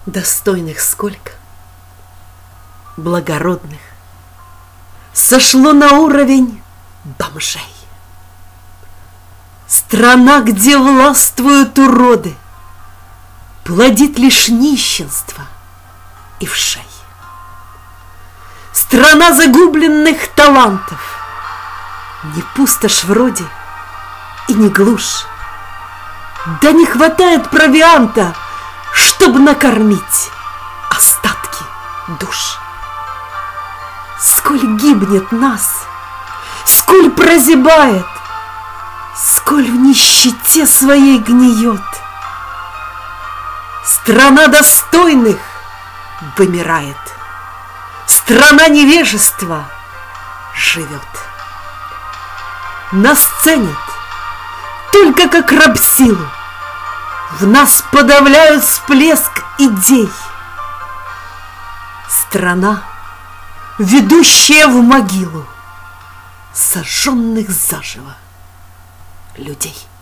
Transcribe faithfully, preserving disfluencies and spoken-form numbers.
Достойных сколько, благородных, сошло на уровень бомжей. Страна, где властвуют уроды, плодит лишь нищенство и вшей. Страна загубленных талантов, не пустошь вроде и не глушь. Да не хватает провианта, чтобы накормить остатки душ. Сколь гибнет нас, сколь прозябает, сколь в нищете своей гниет. Страна достойных вымирает, страна невежества живет. Нас ценят только как рабсилу, в нас подавляют всплеск идей. Страна, ведущая в могилу сожженных заживо людей.